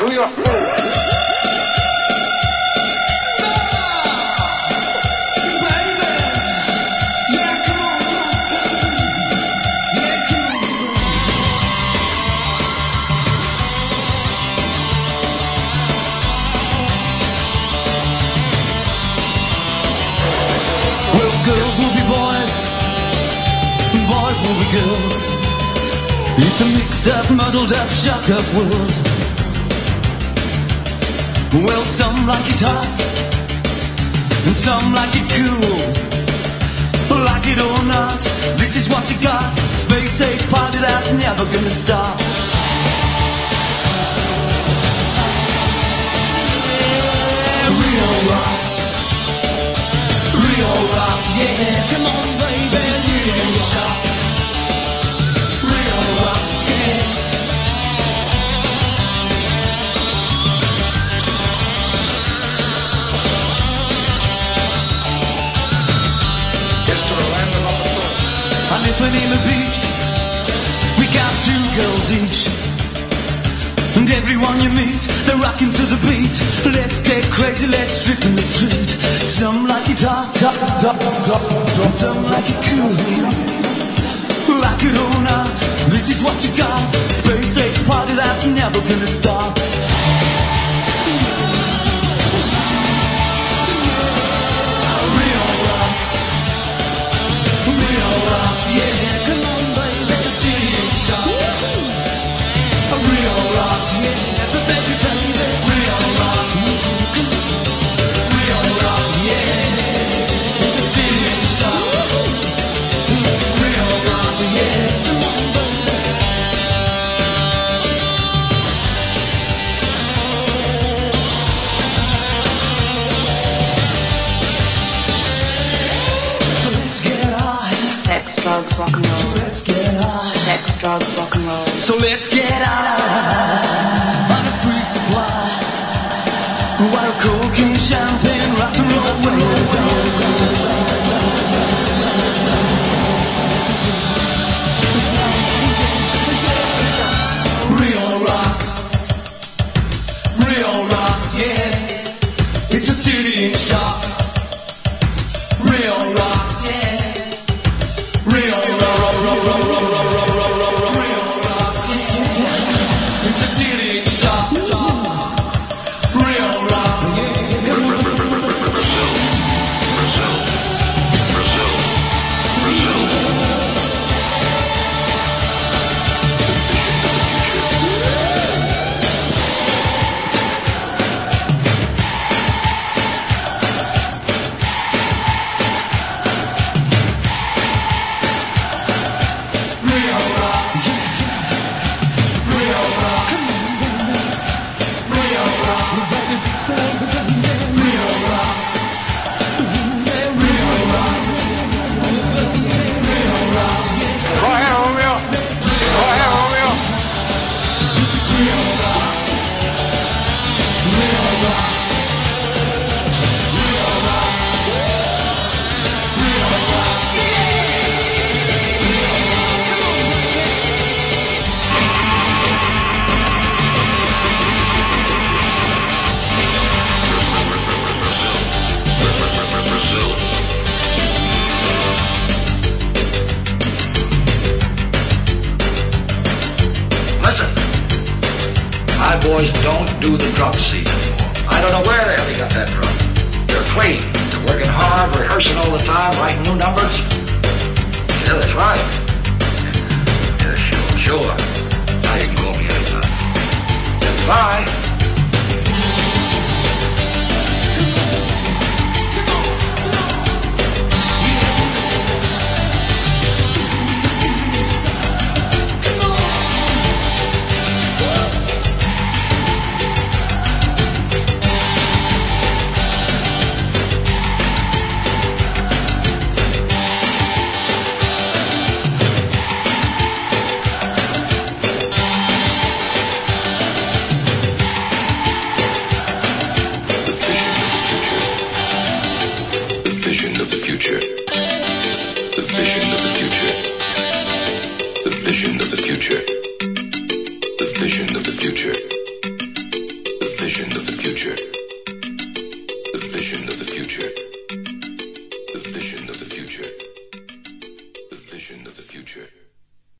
to your food. Will be girls. It's a mixed up, muddled up, shock up world. Well, some like it hot, and some like it cool. Like it or not, this is what you got. Space age party that's never gonna stop. Real rocks, real rocks, yeah. Come on, baby, real shot. Ipanema Beach, we got 2 girls each, and everyone you meet, they're rocking to the beat. Let's get crazy, let's strip in the street. Some like it hot, and some like it cool. Like it or not, this is what you got. Space age party that's never gonna stop. Yeah, come on, baby, it's a serious shot. A real rock, yeah, but baby, real rock. Real rock, yeah, it's a serious shot. Real rock, yeah, come on, baby. So let's get high. Sex, drugs, rock and roll. So let's get high. Sex, drugs, rock and roll. So let's get high on a free supply. While cocaine, champagne, rock and roll, real rocks, yeah. It's a city in shock. Real rocks, yeah. Real rocks. Boys don't do the drum seat anymore. I don't know where the hell he got that from. They're clean. They're working hard, rehearsing all the time, writing new numbers. Yeah, that's right. Yeah, sure. Now you can call me anytime. Bye. vision of the future. future. The vision of the future. The vision of the future. The vision of the future.